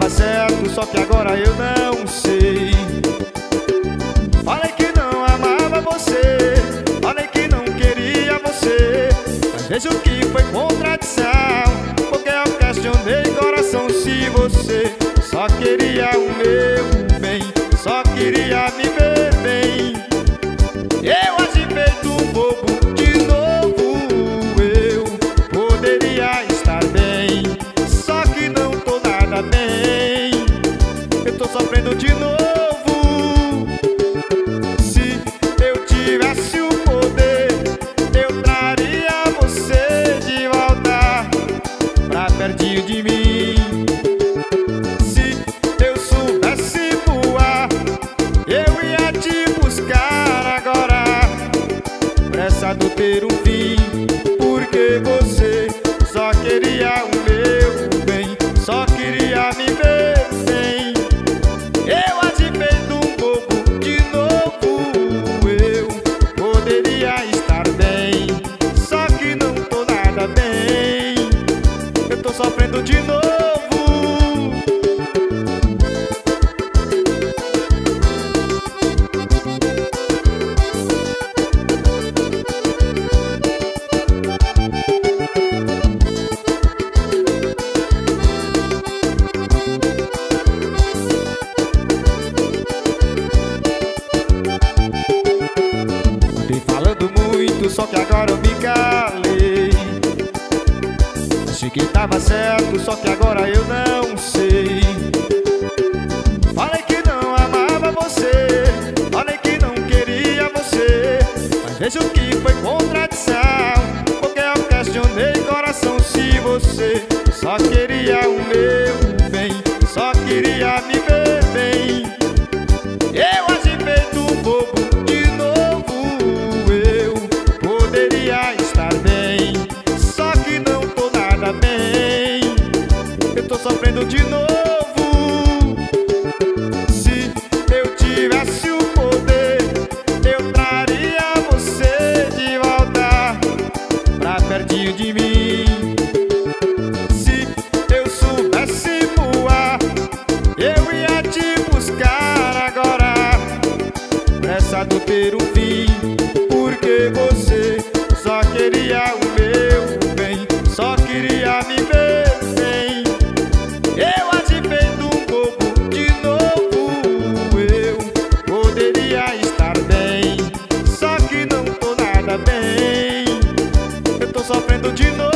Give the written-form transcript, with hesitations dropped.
tava certo, só que agora eu não sei. Falei que não amava você, falei que não queria você, mas vejo que foi contradição, porque eu questionei coração se você só queria o meu bem, só queria me ver bem. Eu agi feito um bobo de novo, eu poderia estar bem, só que não tô nada bem, eu tô sofrendo de novo. Se eu tivesse o poder, eu traria você de volta pra pertinho de mim. Se eu soubesse voar, eu ia te buscar agora, pressado ter um fim, porque você só queria o meu bem, só queria me ver bem. Eu agi feito um bobo de novo, eu poderia estar bem, só que não tô nada bem, eu tô sofrendo de novo. Falando muito, só que agora eu me calei. Achei que tava certo, só que agora eu não sei. Falei que não amava você, falei que não queria você, mas vejo que foi contradição, porque eu questionei coração se você só queria o meu bem, só queria me ver bem. Eu agi feito um bobo de novo, eu poderia estar bem, só que não tô nada bem, eu tô sofrendo de novo. Se eu tivesse o poder, eu traria você de volta pra pertinho de mim. Se eu soubesse voar, eu ia te buscar agora, pressado ter um fim, porque você só queria o meu bem, só queria me ver bem. Eu agi feito um bobo de novo, eu poderia estar bem, só que não tô nada bem, eu tô sofrendo de novo.